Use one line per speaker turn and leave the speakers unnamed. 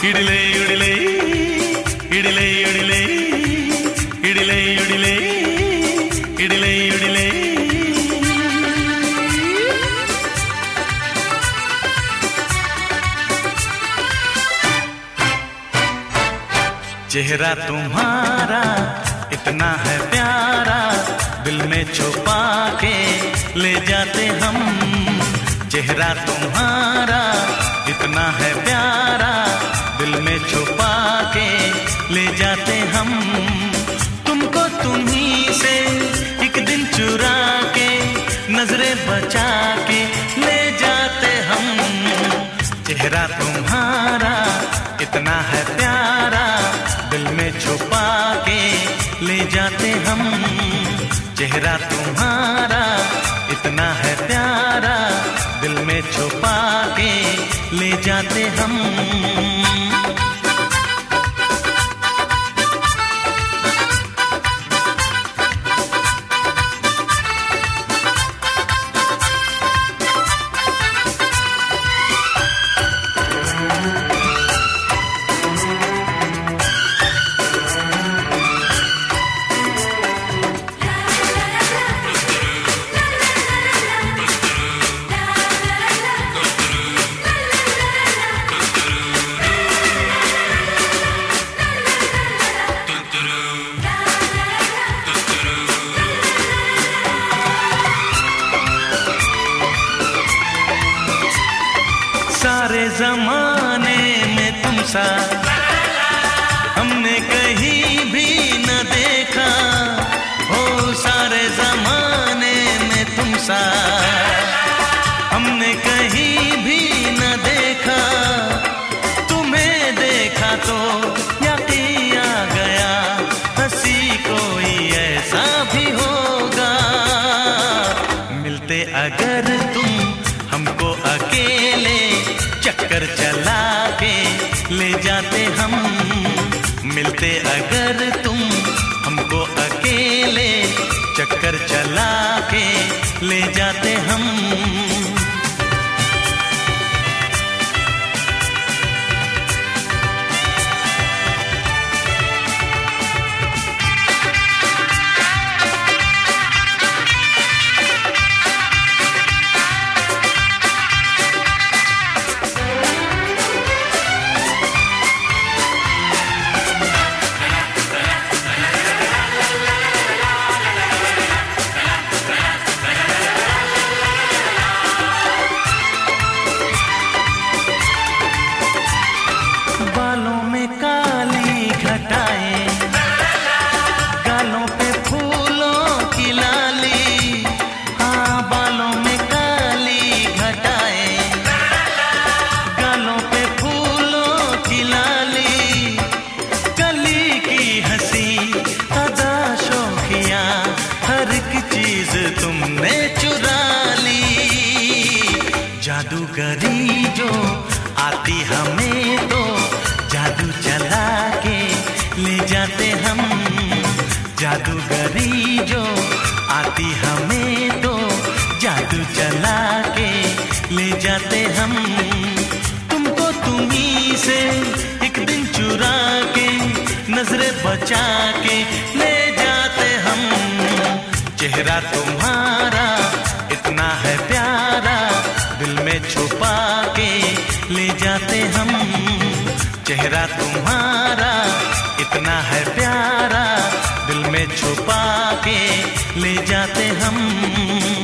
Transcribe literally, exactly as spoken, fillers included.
ಇಡಿಲೆ ಇಡಿಲೆ ಇಡಿಲೆ ಇಡಿಲೆ ಇಡಿಲೆ ಇಡಿಲೆ ಇಡಿಲೆ ಇಡಿಲೆ चेहरा तुम्हारा इतना है प्यारा, दिल में छुपा के ले जाते हम। चेहरा तुम्हारा इतना है प्यारा, दिल में छुपा के ले जाते हम। तुमको तुम्हीं से एक दिन चुरा के नजरें बचा के ले जाते हम। चेहरा तुम्हारा इतना है प्यारा, दिल में छुपा के ले जाते हम। चेहरा तुम्हारा इतना है प्यारा, दिल में छुपा के ले जाते हम। सारे जमाने में तुम सा हमने कहीं भी न देखा हो। सारे जमाने में तुम सा हमने कहीं भी न देखा। तुम्हें देखा तो यकीन आ गया, हंसी कोई ऐसा भी होगा। मिलते अगर तुम हमको अकेले, चक्कर चला के ले जाते हम। मिलते अगर तुम हमको अकेले, चक्कर चला के ले जाते हम। बालों में काली घटाएं, गालों पे फूलों की लाली। हाँ, बालों में काली घटाएं, गालों पे फूलों की लाली। गली की हंसी अदा शौकिया, हर एक चीज तुमने चुरा ली। जादूगरी जो आती हमें तो जादू चला के ले जाते हम। जादूगरी जो आती हमें तो जादू चला के ले जाते हम। तुमको तुम्हीं से एक दिन चुरा के नजरें बचा के ले जाते हम। चेहरा तुम्हारा इतना है प्यारा, दिल में छुपा के ले जाते हम। चेहरा तुम्हारा इतना है प्यारा, दिल में छुपा के ले जाते हम।